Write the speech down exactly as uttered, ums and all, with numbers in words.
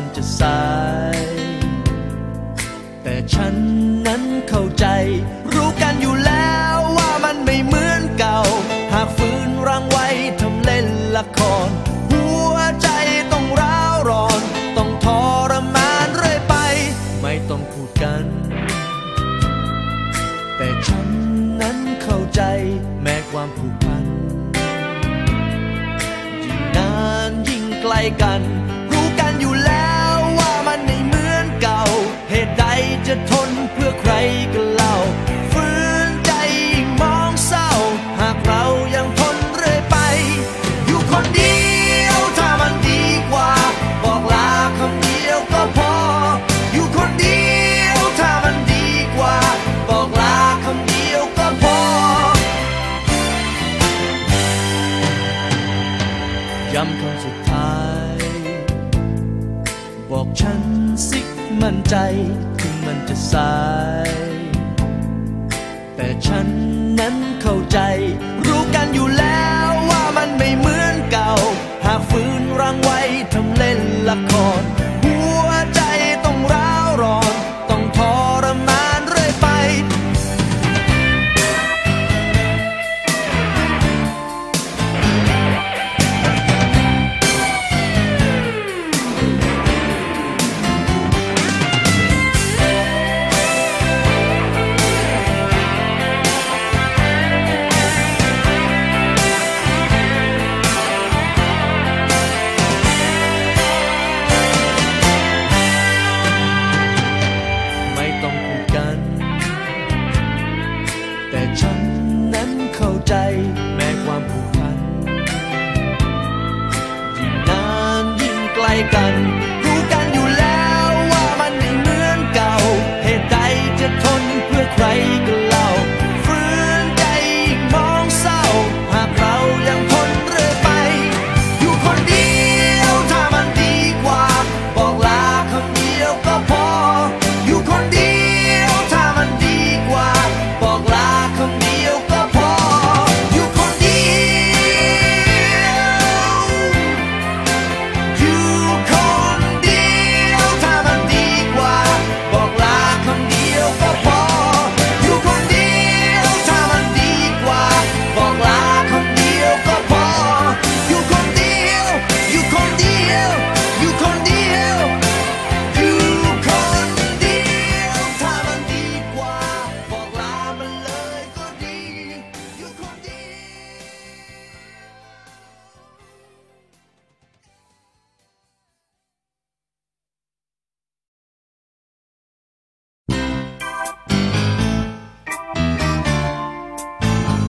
จะสายแต่ฉันนั้นเข้าใจรู้กันอยู่แล้วว่ามันไม่เหมือนเก่าหากฝืนรังไว้ทำเล่นละครหัวใจต้องร้าวร้อนต้องทรมานเรื่อยไปไม่ต้องพูดกันแต่ฉันนั้นเข้าใจแม้ความผูกพันยิ่งนานยิ่งไกลกันรู้กันอยู่แล้วว่ามันไม่เหมือนเก่าเหตุใดจะทนเพื่อใครกันเล่าฝืนใจยิ่งมองเศร้าหากเรายังทนเรื่อยไปอยู่คนเดียวถ้ามันดีกว่าบอกลาคำเดียวก็พออยู่คนเดียวถ้ามันดีกว่าบอกลาคำเดียวก็พอย้ำคำสุดท้ายบอกฉันสิมั่นใจถึงมันจะสายแต่ฉันนั้นเข้าใจรู้กันอยู่แล้ว